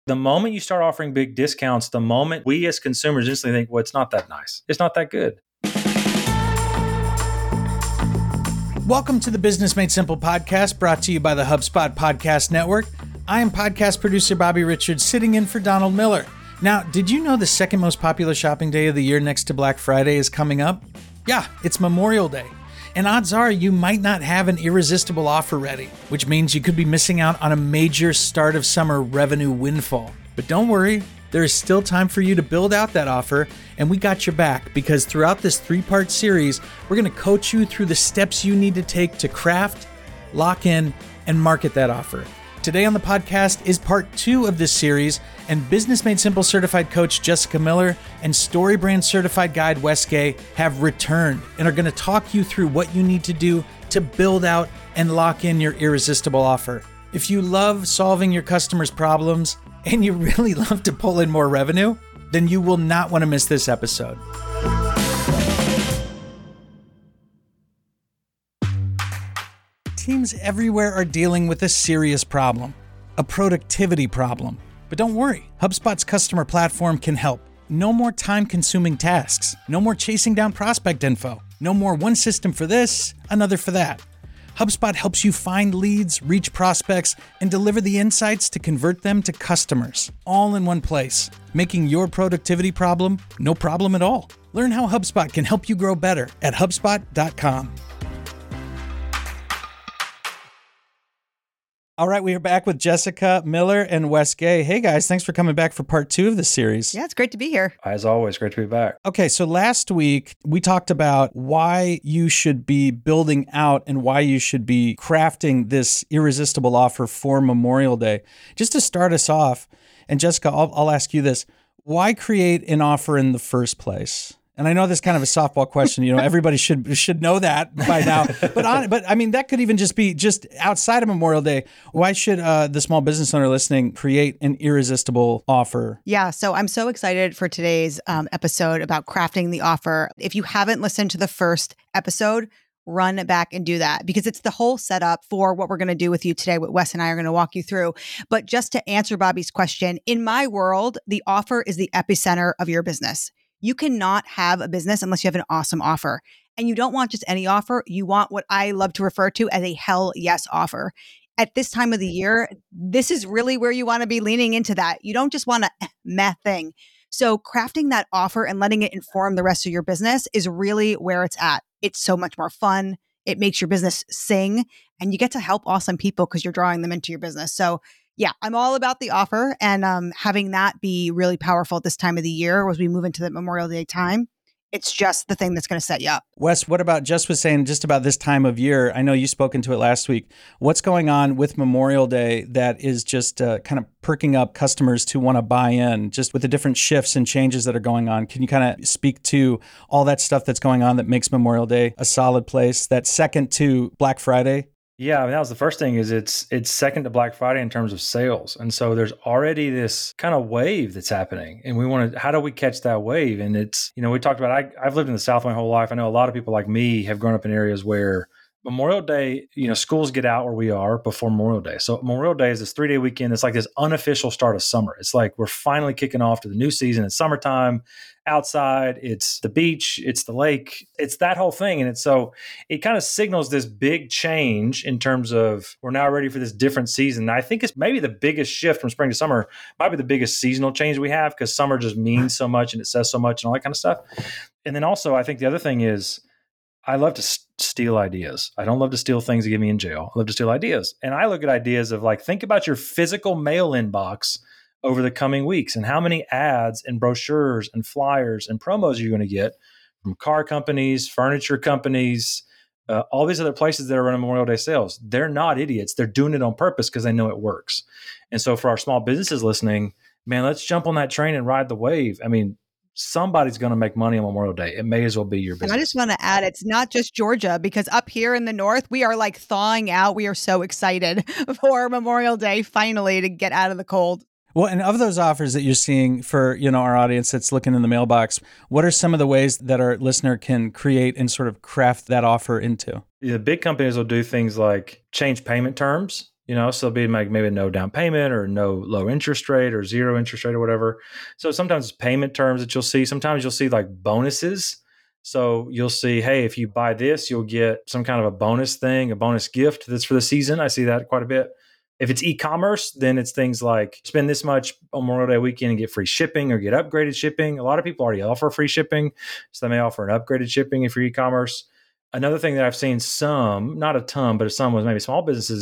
The moment you start offering big discounts, the moment we as consumers instantly think, well, it's not that nice. It's not that good. Welcome to the Business Made Simple podcast, brought to you by the HubSpot Podcast Network. I am podcast producer Bobby Richards, sitting in for Donald Miller. Now, did you know the second most popular shopping day of the year next to Black Friday is coming up? Yeah, it's Memorial Day. And odds are you might not have an irresistible offer ready, which means you could be missing out on a major start of summer revenue windfall. But don't worry, there is still time for you to build out that offer, and we got your back because throughout this 3-part series, we're going to coach you through the steps you need to take to craft, lock in, and market that offer. Today on the podcast is part 2 of this series, and Business Made Simple certified coach Jessica Miller and StoryBrand certified guide Wes Gay have returned and are going to talk you through what you need to do to build out and lock in your irresistible offer. If you love solving your customers' problems and you really love to pull in more revenue, then you will not want to miss this episode. Teams everywhere are dealing with a serious problem, a productivity problem. But don't worry, HubSpot's customer platform can help. No more time-consuming tasks, no more chasing down prospect info, no more one system for this, another for that. HubSpot helps you find leads, reach prospects, and deliver the insights to convert them to customers, all in one place, making your productivity problem no problem at all. Learn how HubSpot can help you grow better at HubSpot.com. All right, we are back with Jessica Miller and Wes Gay. Hey guys, thanks for coming back for part 2 of the series. Yeah, it's great to be here. As always, great to be back. Okay, so last week we talked about why you should be building out and why you should be crafting this irresistible offer for Memorial Day. Just to start us off, and Jessica, I'll ask you this. Why create an offer in the first place? And I know this is kind of a softball question. You know, everybody should know that by now. But I mean, that could even just be just outside of Memorial Day. Why should the small business owner listening create an irresistible offer? Yeah, so I'm so excited for today's episode about crafting the offer. If you haven't listened to the first episode, run back and do that because it's the whole setup for what we're going to do with you today, what Wes and I are going to walk you through. But just to answer Bobby's question, in my world, the offer is the epicenter of your business. You cannot have a business unless you have an awesome offer. And you don't want just any offer. You want what I love to refer to as a hell yes offer. At this time of the year, this is really where you want to be leaning into that. You don't just want a meh thing. So crafting that offer and letting it inform the rest of your business is really where it's at. It's so much more fun. It makes your business sing and you get to help awesome people because you're drawing them into your business. So yeah, I'm all about the offer and having that be really powerful at this time of the year as we move into the Memorial Day time. It's just the thing that's going to set you up. Wes, what about Jess was saying just about this time of year? I know you spoke into it last week. What's going on with Memorial Day that is just kind of perking up customers to want to buy in just with the different shifts and changes that are going on? Can you kind of speak to all that stuff that's going on that makes Memorial Day a solid place, that's second to Black Friday? Yeah, I mean, that was the first thing is it's second to Black Friday in terms of sales. And so there's already this kind of wave that's happening. And we want to, how do we catch that wave? And it's, you know, we talked about, I've lived in the South my whole life. I know a lot of people like me have grown up in areas where Memorial Day, you know, schools get out where we are before Memorial Day. So Memorial Day is this 3-day weekend. It's like this unofficial start of summer. It's like we're finally kicking off to the new season. It's summertime outside. It's the beach. It's the lake. It's that whole thing. And so it kind of signals this big change in terms of we're now ready for this different season. And I think it's maybe the biggest shift from spring to summer, might be the biggest seasonal change we have because summer just means so much and it says so much and all that kind of stuff. And then also I think the other thing is I love to steal ideas. I don't love to steal things that get me in jail. I love to steal ideas. And I look at ideas of like, think about your physical mail inbox over the coming weeks and how many ads and brochures and flyers and promos you're going to get from car companies, furniture companies, all these other places that are running Memorial Day sales. They're not idiots. They're doing it on purpose because they know it works. And so for our small businesses listening, man, let's jump on that train and ride the wave. I mean, somebody's going to make money on Memorial Day. It may as well be your business. And I just want to add, it's not just Georgia, because up here in the north, we are like thawing out. We are so excited for Memorial Day finally to get out of the cold. Well, and of those offers that you're seeing for, you know, our audience that's looking in the mailbox, what are some of the ways that our listener can create and sort of craft that offer into? The big companies will do things like change payment terms. So it'll be like maybe no down payment or no low interest rate or zero interest rate or whatever. So sometimes it's payment terms that you'll see. Sometimes you'll see like bonuses. So you'll see, hey, if you buy this, you'll get some kind of a bonus thing, a bonus gift that's for the season. I see that quite a bit. If it's e-commerce, then it's things like spend this much on Memorial Day weekend and get free shipping or get upgraded shipping. A lot of people already offer free shipping, so they may offer an upgraded shipping if you're e-commerce. Another thing that I've seen some, not a ton, but some with maybe small businesses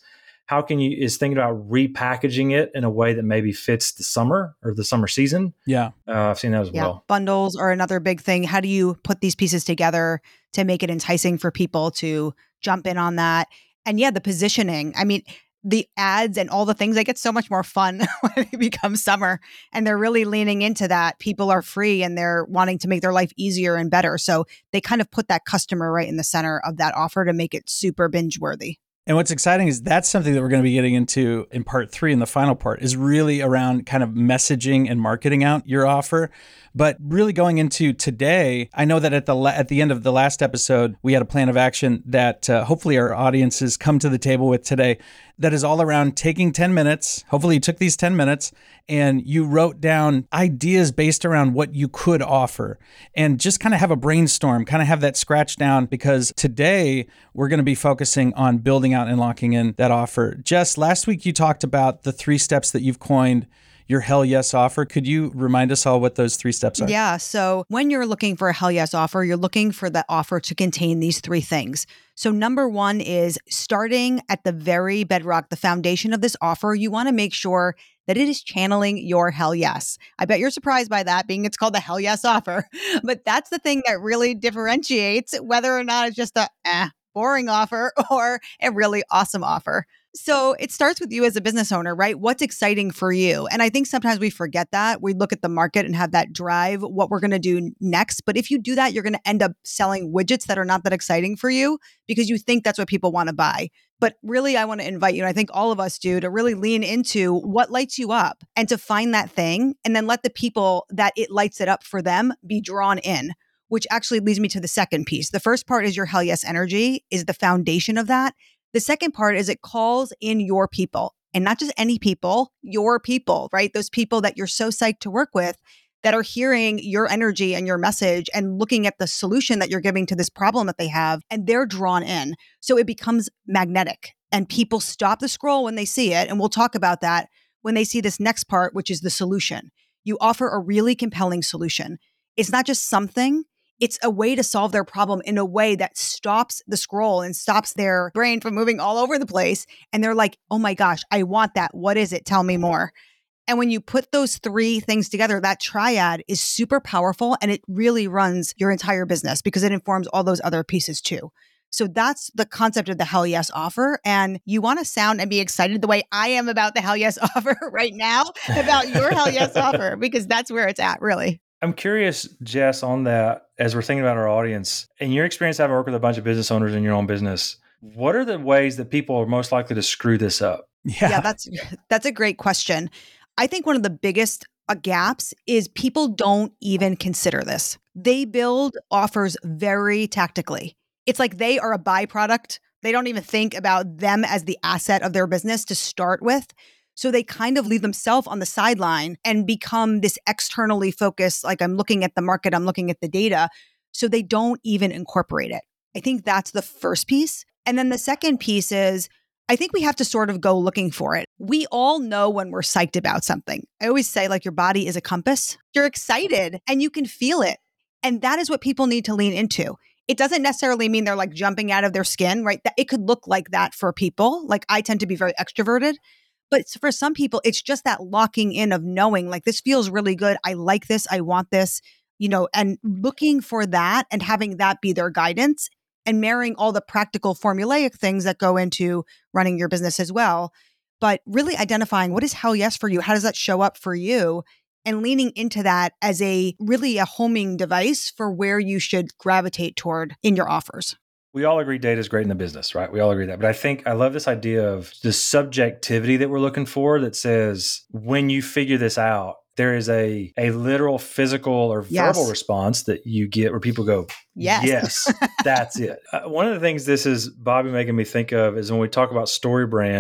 is thinking about repackaging it in a way that maybe fits the summer or the summer season. Yeah. I've seen that as well. Bundles are another big thing. How do you put these pieces together to make it enticing for people to jump in on that? And the positioning. I mean, the ads and all the things, they get so much more fun when it becomes summer and they're really leaning into that. People are free and they're wanting to make their life easier and better. So they kind of put that customer right in the center of that offer to make it super binge worthy. And what's exciting is that's something that we're going to be getting into in part 3, in the final part, is really around kind of messaging and marketing out your offer. But really going into today, I know that at the end of the last episode, we had a plan of action that hopefully our audiences come to the table with today that is all around taking 10 minutes. Hopefully you took these 10 minutes and you wrote down ideas based around what you could offer and just kind of have a brainstorm, kind of have that scratch down, because today we're going to be focusing on building out and locking in that offer. Jess, last week you talked about the 3 steps that you've coined your Hell Yes offer. Could you remind us all what those 3 steps are? Yeah. So when you're looking for a Hell Yes offer, you're looking for the offer to contain these 3 things. So number 1 is starting at the very bedrock, the foundation of this offer. You want to make sure that it is channeling your Hell Yes. I bet you're surprised by that, being it's called the Hell Yes offer. But that's the thing that really differentiates whether or not it's just a boring offer or a really awesome offer. So it starts with you as a business owner, right? What's exciting for you? And I think sometimes we forget that. We look at the market and have that drive, what we're going to do next. But if you do that, you're going to end up selling widgets that are not that exciting for you because you think that's what people want to buy. But really, I want to invite you, and I think all of us do, to really lean into what lights you up and to find that thing and then let the people that it lights it up for them be drawn in, which actually leads me to the second piece. The first part is your Hell Yes energy is the foundation of that. The second part is it calls in your people, and not just any people, your people, right? Those people that you're so psyched to work with that are hearing your energy and your message and looking at the solution that you're giving to this problem that they have, and they're drawn in. So it becomes magnetic and people stop the scroll when they see it. And we'll talk about that when they see this next part, which is the solution. You offer a really compelling solution. It's not just something. It's a way to solve their problem in a way that stops the scroll and stops their brain from moving all over the place. And they're like, oh my gosh, I want that. What is it? Tell me more. And when you put those 3 things together, that triad is super powerful and it really runs your entire business because it informs all those other pieces too. So that's the concept of the Hell Yes offer. And you want to sound and be excited the way I am about the Hell Yes offer right now, about your Hell Yes offer, because that's where it's at, really. I'm curious, Jess, on that, as we're thinking about our audience, in your experience having worked with a bunch of business owners in your own business, what are the ways that people are most likely to screw this up? Yeah, that's a great question. I think one of the biggest gaps is people don't even consider this. They build offers very tactically. It's like they are a byproduct. They don't even think about them as the asset of their business to start with. So they kind of leave themselves on the sideline and become this externally focused, like I'm looking at the market, I'm looking at the data. So they don't even incorporate it. I think that's the first piece. And then the second piece is, I think we have to sort of go looking for it. We all know when we're psyched about something. I always say, like, your body is a compass. You're excited and you can feel it. And that is what people need to lean into. It doesn't necessarily mean they're like jumping out of their skin, right? It could look like that for people. Like, I tend to be very extroverted. But for some people, it's just that locking in of knowing, like, this feels really good. I like this. I want this, and looking for that and having that be their guidance and marrying all the practical formulaic things that go into running your business as well. But really identifying what is Hell Yes for you? How does that show up for you? And leaning into that as a homing device for where you should gravitate toward in your offers. We all agree data is great in the business, right? We all agree that. But I think I love this idea of the subjectivity that we're looking for that says when you figure this out, there is a literal physical or verbal response that you get where people go, yes, that's it. One of the things this is, Bobby, making me think of is when we talk about story brand,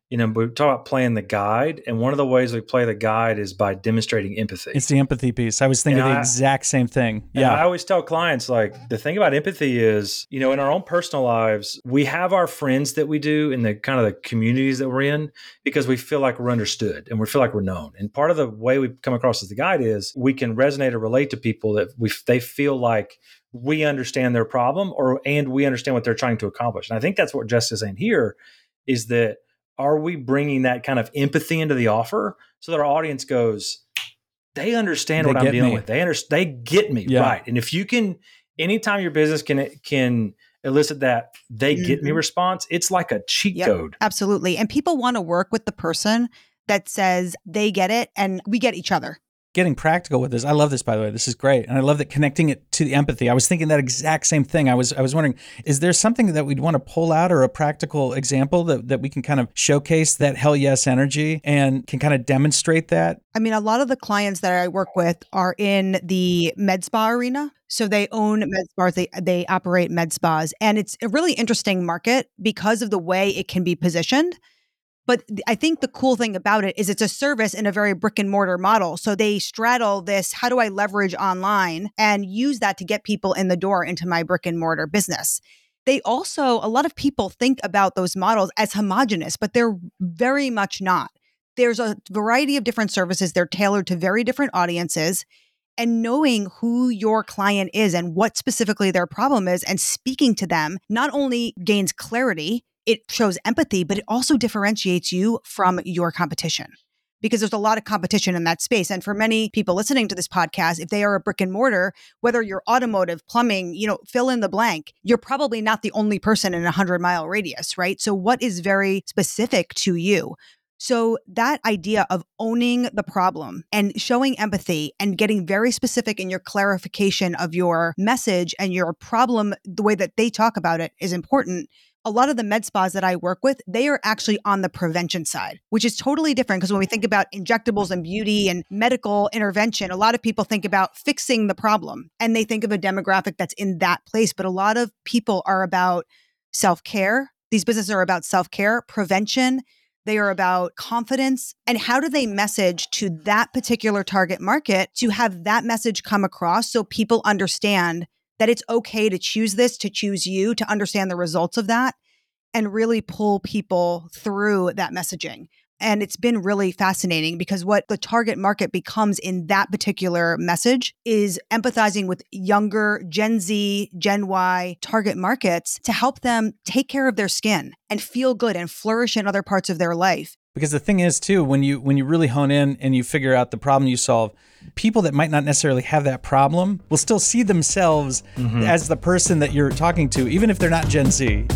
we talk about playing the guide, and one of the ways we play the guide is by demonstrating empathy. It's the empathy piece. I was thinking the exact same thing. Yeah. I always tell clients, like, the thing about empathy is, in our own personal lives, we have our friends that we do in the kind of the communities that we're in because we feel like we're understood and we feel like we're known. And part of the way we come across as the guide is we can resonate or relate to people that they feel like we understand their problem and we understand what they're trying to accomplish. And I think that's what Jess is saying here is that, are we bringing that kind of empathy into the offer so that our audience goes, they understand what I'm dealing with. They get me, right? And if you can, anytime your business can elicit that they get me response, it's like a cheat code. Absolutely. And people want to work with the person that says they get it and we get each other. Getting practical with this. I love this, by the way. This is great. And I love that connecting it to the empathy. I was thinking that exact same thing. I was wondering, is there something that we'd want to pull out or a practical example that we can kind of showcase that hell yes energy and can kind of demonstrate that? I mean, a lot of the clients that I work with are in the med spa arena. So they own med spas, they operate med spas. And it's a really interesting market because of the way it can be positioned. But I think the cool thing about it is it's a service in a very brick and mortar model. So they straddle this, how do I leverage online and use that to get people in the door into my brick and mortar business? They also, a lot of people think about those models as homogenous, but they're very much not. There's a variety of different services. They're tailored to very different audiences. And knowing who your client is and what specifically their problem is and speaking to them not only gains clarity, it shows empathy, but it also differentiates you from your competition because there's a lot of competition in that space. And for many people listening to this podcast, if they are a brick and mortar, whether you're automotive, plumbing, fill in the blank, you're probably not the only person in a 100-mile radius, right? So what is very specific to you? So that idea of owning the problem and showing empathy and getting very specific in your clarification of your message and your problem, the way that they talk about it is important. A lot of the med spas that I work with, they are actually on the prevention side, which is totally different because when we think about injectables and beauty and medical intervention, a lot of people think about fixing the problem and they think of a demographic that's in that place. But a lot of people are about self-care. These businesses are about self-care, prevention. They are about confidence. And how do they message to that particular target market to have that message come across so people understand that it's okay to choose this, to choose you, to understand the results of that, and really pull people through that messaging. And it's been really fascinating because what the target market becomes in that particular message is empathizing with younger Gen Z, Gen Y target markets to help them take care of their skin and feel good and flourish in other parts of their life. Because the thing is too, when you really hone in and you figure out the problem you solve, people that might not necessarily have that problem will still see themselves as the person that you're talking to, even if they're not Gen Z.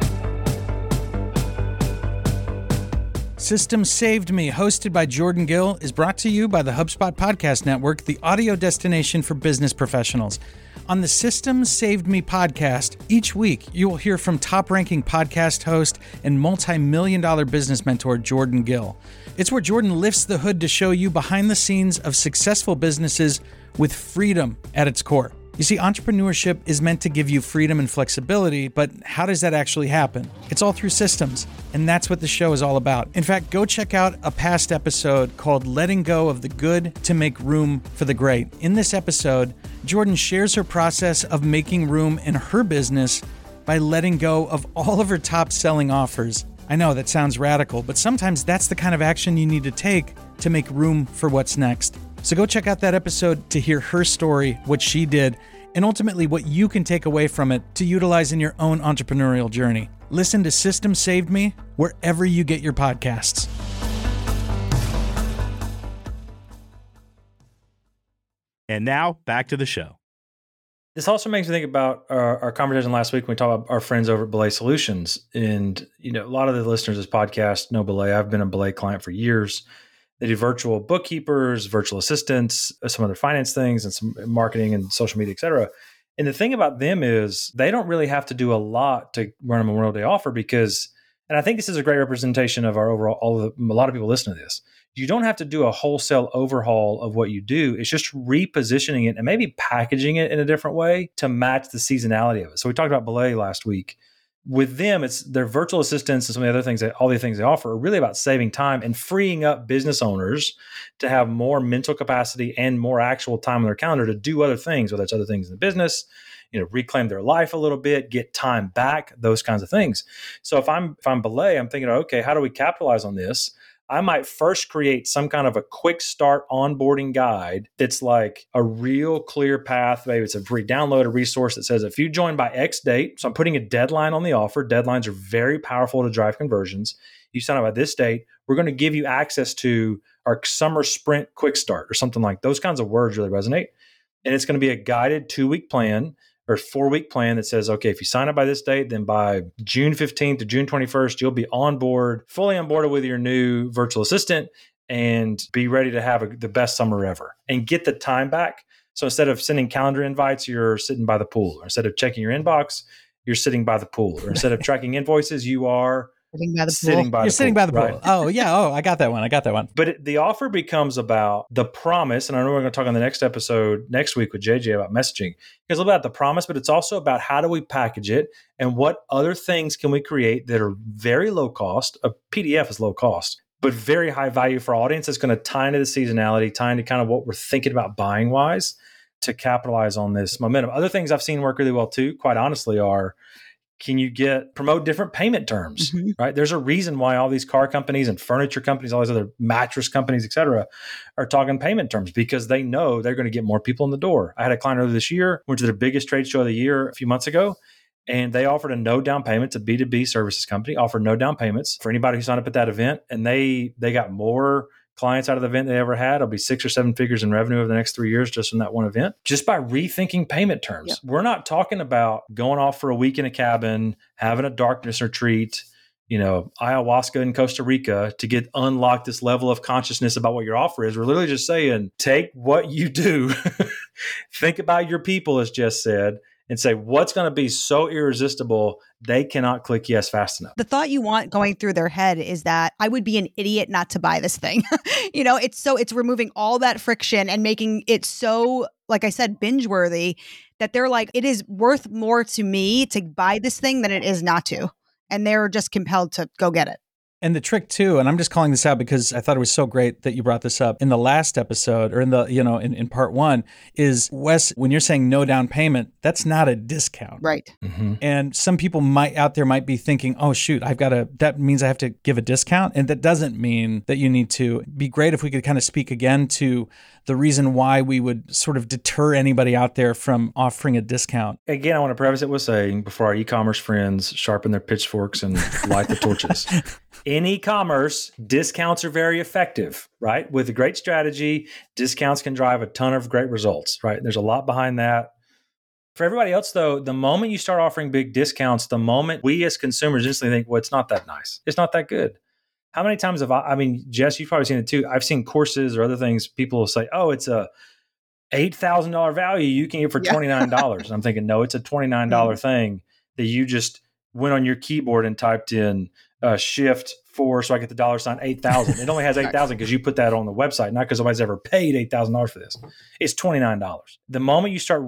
System Saved Me, hosted by Jordan Gill, is brought to you by the HubSpot Podcast Network, the audio destination for business professionals. On the System Saved Me podcast, each week you will hear from top-ranking podcast host and multi-million-dollar business mentor Jordan Gill. It's where Jordan lifts the hood to show you behind the scenes of successful businesses with freedom at its core. You see, entrepreneurship is meant to give you freedom and flexibility, but how does that actually happen? It's all through systems, and that's what the show is all about. In fact, go check out a past episode called Letting Go of the Good to Make Room for the Great. In this episode, Jordan shares her process of making room in her business by letting go of all of her top-selling offers. I know that sounds radical, but sometimes that's the kind of action you need to take to make room for what's next. So go check out that episode to hear her story, what she did, and ultimately what you can take away from it to utilize in your own entrepreneurial journey. Listen to System Saved Me wherever you get your podcasts. And now back to the show. This also makes me think about our conversation last week when we talked about our friends over at Belay Solutions. And, a lot of the listeners of this podcast know Belay. I've been a Belay client for years. They do virtual bookkeepers, virtual assistants, some other finance things, and some marketing and social media, et cetera. And the thing about them is they don't really have to do a lot to run a Memorial Day offer because, and I think this is a great representation of our overall, a lot of people listen to this. You don't have to do a wholesale overhaul of what you do. It's just repositioning it and maybe packaging it in a different way to match the seasonality of it. So we talked about Belay last week. with them, it's their virtual assistants and some of the other things, all the things they offer are really about saving time and freeing up business owners to have more mental capacity and more actual time on their calendar to do other things, whether it's other things in the business, reclaim their life a little bit, get time back, those kinds of things. So if I'm Belay, I'm thinking, okay, how do we capitalize on this? I might first create some kind of a quick start onboarding guide that's like a real clear path. Maybe it's a free download, a resource that says if you join by X date, so I'm putting a deadline on the offer. Deadlines are very powerful to drive conversions. You sign up by this date, we're going to give you access to our summer sprint quick start or something like those kinds of words really resonate. And it's going to be a guided 2-week plan or 4-week plan that says, okay, if you sign up by this date, then by June 15th to June 21st, you'll be on board, fully on board with your new virtual assistant and be ready to have the best summer ever and get the time back. So instead of sending calendar invites, you're sitting by the pool. Or instead of checking your inbox, you're sitting by the pool. Or instead of tracking invoices, you are sitting by the pool. Right? Oh, yeah. Oh, I got that one. But the offer becomes about the promise. And I know we're going to talk on the next episode next week with JJ about messaging. It's about the promise, but it's also about how do we package it and what other things can we create that are very low cost. A PDF is low cost, but very high value for our audience. It's going to tie into the seasonality, tie into kind of what we're thinking about buying wise to capitalize on this momentum. Other things I've seen work really well too, quite honestly, are can you promote different payment terms, right? There's a reason why all these car companies and furniture companies, all these other mattress companies, et cetera, are talking payment terms because they know they're going to get more people in the door. I had a client earlier this year, went to their biggest trade show of the year a few months ago, and they offered a no down payment to B2B services company, offered no down payments for anybody who signed up at that event. And they got more clients out of the event they ever had. It'll be 6 or 7 figures in revenue over the next 3 years just from that one event, just by rethinking payment terms. Yep. We're not talking about going off for a week in a cabin, having a darkness retreat, ayahuasca in Costa Rica to unlock this level of consciousness about what your offer is. We're literally just saying, take what you do, think about your people, as Jess said, and say, what's going to be so irresistible they cannot click yes fast enough. The thought you want going through their head is that I would be an idiot not to buy this thing. It's removing all that friction and making it so, like I said, binge worthy that they're like, it is worth more to me to buy this thing than it is not to. And they're just compelled to go get it. And the trick too, and I'm just calling this out because I thought it was so great that you brought this up in the last episode or in part one is, Wes, when you're saying no down payment, that's not a discount. Right. Mm-hmm. And some people might be thinking, oh shoot, that means I have to give a discount. And that doesn't mean that you need to. Be great if we could kind of speak again to the reason why we would sort of deter anybody out there from offering a discount. Again, I want to preface it with saying, before our e-commerce friends sharpen their pitchforks and light the torches. In e-commerce, discounts are very effective, right? With a great strategy, discounts can drive a ton of great results, right? There's a lot behind that. For everybody else, though, the moment you start offering big discounts, the moment we as consumers instantly think, well, it's not that nice. It's not that good. How many times Jess, you've probably seen it too. I've seen courses or other things. People will say, oh, it's a $8,000 value you can get for $29. And I'm thinking, no, it's a $29 thing that you just went on your keyboard and typed in shift 4 so I get the $sign 8,000. It only has 8,000 because you put that on the website, not because nobody's ever paid $8,000 for this. It's $29. The moment you start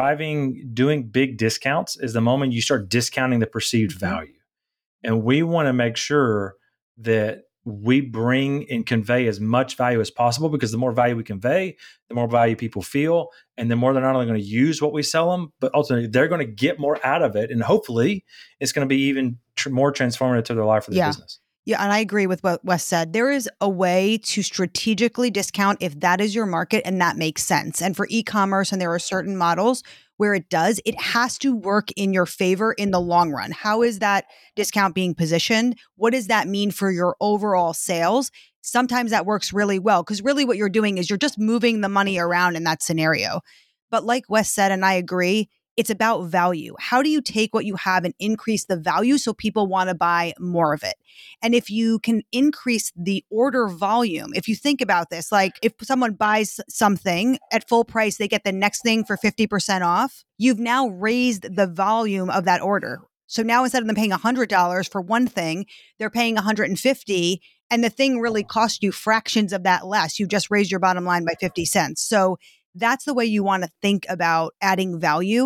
doing big discounts is the moment you start discounting the perceived value. And we want to make sure that we bring and convey as much value as possible, because the more value we convey, the more value people feel, and the more they're not only going to use what we sell them, but ultimately they're going to get more out of it. And hopefully it's going to be even more transformative to their life or their business. Yeah, and I agree with what Wes said. There is a way to strategically discount if that is your market and that makes sense. And for e-commerce, and there are certain models where it does, it has to work in your favor in the long run. How is that discount being positioned? What does that mean for your overall sales? Sometimes that works really well, because really what you're doing is you're just moving the money around in that scenario. But like Wes said, and I agree, it's about value. How do you take what you have and increase the value so people want to buy more of it? And if you can increase the order volume, if you think about this, like if someone buys something at full price, they get the next thing for 50% off. You've now raised the volume of that order. So now instead of them paying $100 for one thing, they're paying $150, and the thing really cost you fractions of that less. You just raised your bottom line by 50 cents. So that's the way you want to think about adding value.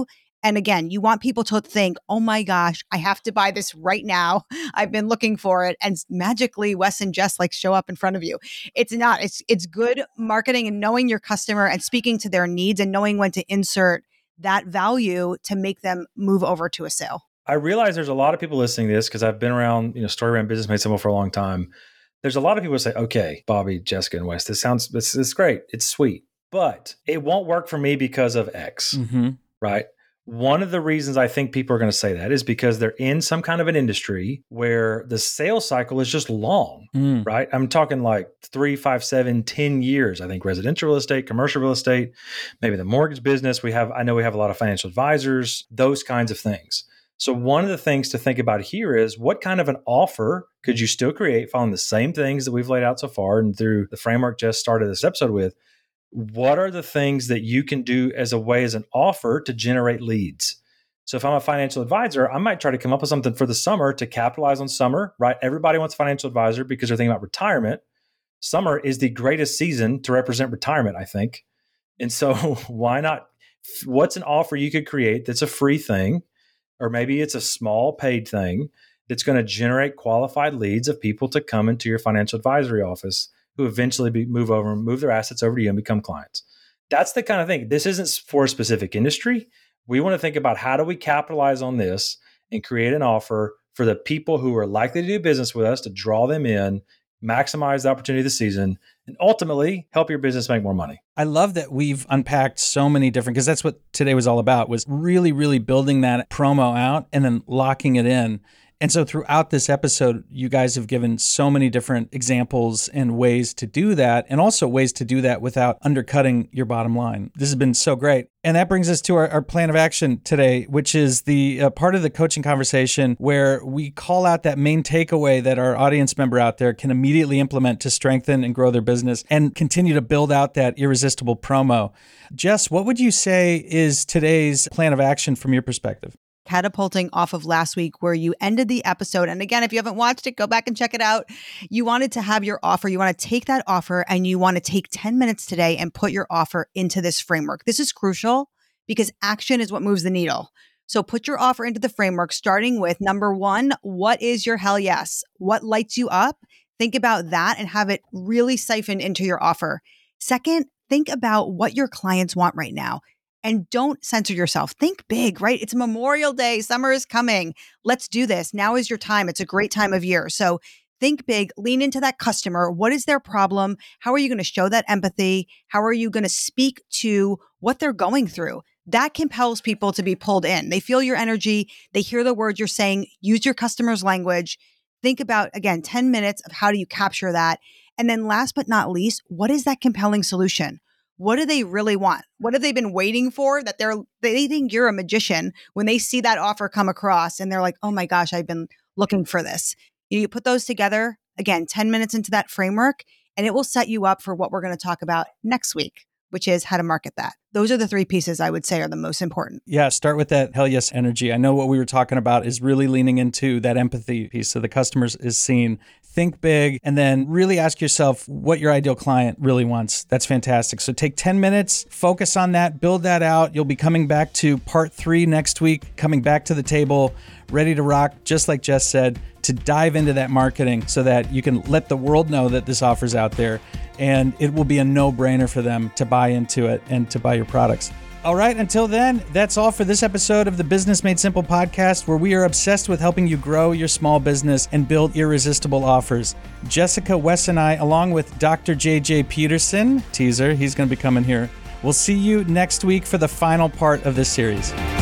And again, you want people to think, oh my gosh, I have to buy this right now. I've been looking for it. And magically, Wes and Jess like show up in front of you. It's not. It's good marketing and knowing your customer and speaking to their needs and knowing when to insert that value to make them move over to a sale. I realize there's a lot of people listening to this because I've been around, StoryBrand Business Made Simple for a long time. There's a lot of people who say, okay, Bobby, Jessica, and Wes, it's great. It's sweet, but it won't work for me because of X, right? One of the reasons I think people are going to say that is because they're in some kind of an industry where the sales cycle is just long, right? I'm talking like 3, 5, 7, 10 years. I think residential real estate, commercial real estate, maybe the mortgage business. I know we have a lot of financial advisors, those kinds of things. So one of the things to think about here is what kind of an offer could you still create following the same things that we've laid out so far and through the framework Jess started this episode with. What are the things that you can do as an offer to generate leads? So if I'm a financial advisor, I might try to come up with something for the summer to capitalize on summer, right? Everybody wants a financial advisor because they're thinking about retirement. Summer is the greatest season to represent retirement, I think. And so why not? What's an offer you could create that's a free thing? Or maybe it's a small paid thing that's going to generate qualified leads of people to come into your financial advisory office who eventually move their assets over to you and become clients. That's the kind of thing. This isn't for a specific industry. We want to think about how do we capitalize on this and create an offer for the people who are likely to do business with us to draw them in, maximize the opportunity of the season, and ultimately help your business make more money. I love that we've unpacked so many different, because that's what today was all about, was really, really building that promo out and then locking it in. And so throughout this episode, you guys have given so many different examples and ways to do that, and also ways to do that without undercutting your bottom line. This has been so great. And that brings us to our plan of action today, which is the part of the coaching conversation where we call out that main takeaway that our audience member out there can immediately implement to strengthen and grow their business and continue to build out that irresistible promo. Jess, what would you say is today's plan of action from your perspective? Catapulting off of last week where you ended the episode. And again, if you haven't watched it, go back and check it out. You wanted to have your offer. You want to take that offer and you want to take 10 minutes today and put your offer into this framework. This is crucial because action is what moves the needle. So put your offer into the framework, starting with number 1, what is your hell yes? What lights you up? Think about that and have it really siphoned into your offer. Second, think about what your clients want right now. And don't censor yourself. Think big, right? It's Memorial Day. Summer is coming. Let's do this. Now is your time. It's a great time of year. So think big, lean into that customer. What is their problem? How are you going to show that empathy? How are you going to speak to what they're going through? That compels people to be pulled in. They feel your energy. They hear the words you're saying. Use your customer's language. Think about, again, 10 minutes of how do you capture that? And then last but not least, what is that compelling solution? What do they really want? What have they been waiting for that they think you're a magician when they see that offer come across and they're like, oh my gosh, I've been looking for this. You put those together, again, 10 minutes into that framework, and it will set you up for what we're going to talk about next week, which is how to market that. Those are the 3 pieces I would say are the most important. Yeah, start with that hell yes energy. I know what we were talking about is really leaning into that empathy piece so the customer is seen. Think big, and then really ask yourself what your ideal client really wants. That's fantastic. So take 10 minutes, focus on that, build that out. You'll be coming back to part 3 next week, coming back to the table, ready to rock, just like Jess said, to dive into that marketing so that you can let the world know that this offer's out there, and it will be a no-brainer for them to buy into it and to buy your products. All right, until then, that's all for this episode of the Business Made Simple podcast, where we are obsessed with helping you grow your small business and build irresistible offers. Jessica, Wes, and I, along with Dr. JJ Peterson, teaser, he's going to be coming here. We'll see you next week for the final part of this series.